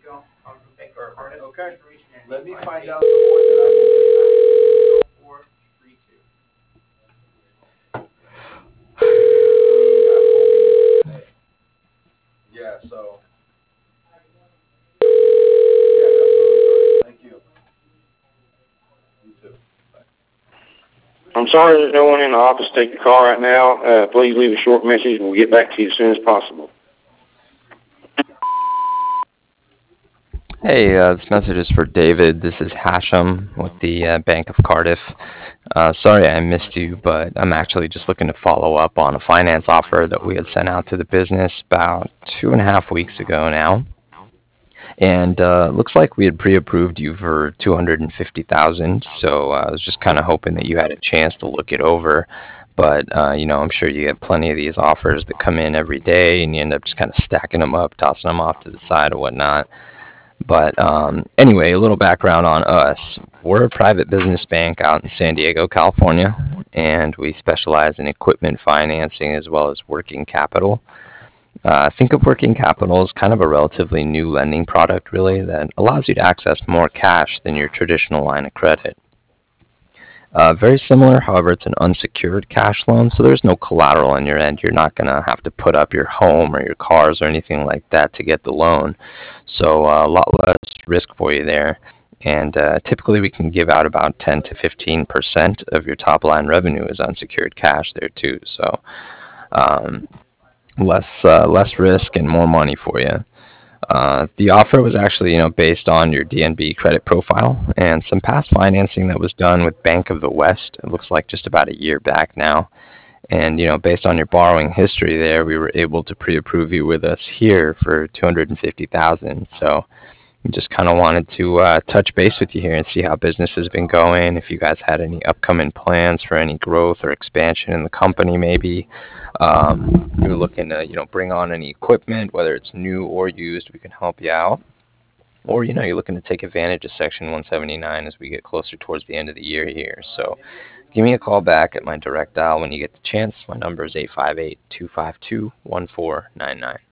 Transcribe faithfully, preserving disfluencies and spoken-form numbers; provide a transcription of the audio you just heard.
Okay. Let me find out some more, then I will be. Yeah. So. Yeah, absolutely. Thank you. You too. I'm sorry there's no one in the office to take your call right now. Uh, please leave a short message and we'll get back to you as soon as possible. Hey, uh, this message is for David. This is Hashem with the uh, Bank of Cardiff. Uh, sorry I missed you, but I'm actually just looking to follow up on a finance offer that we had sent out to the business about two and a half weeks ago now. And uh, looks like we had pre-approved you for two hundred fifty thousand. So uh, I was just kind of hoping that you had a chance to look it over. But uh, you know, I'm sure you get plenty of these offers that come in every day, and you end up just kind of stacking them up, tossing them off to the side or whatnot. But um, anyway, a little background on us. We're a private business bank out in San Diego, California, and we specialize in equipment financing as well as working capital. Uh, think of working capital as kind of a relatively new lending product, really, that allows you to access more cash than your traditional line of credit. Uh, very similar, however, it's an unsecured cash loan, so there's no collateral on your end. You're not going to have to put up your home or your cars or anything like that to get the loan. So uh, a lot less risk for you there. And uh, typically, we can give out about ten to fifteen percent of your top line revenue as unsecured cash there, too. So um, less uh, less risk and more money for you. Uh, the offer was actually, you know, based on your D N B credit profile and some past financing that was done with Bank of the West. It looks like just about a year back now. And, you know, based on your borrowing history there, we were able to pre-approve you with us here for two hundred fifty thousand. So just kind of wanted to uh, touch base with you here and see how business has been going. If you guys had any upcoming plans for any growth or expansion in the company, maybe um, you're looking to, you know, bring on any equipment, whether it's new or used, we can help you out. Or, you know, you're looking to take advantage of Section one seventy-nine as we get closer towards the end of the year here. So give me a call back at my direct dial when you get the chance. My number is eight five eight, two five two, one four nine nine.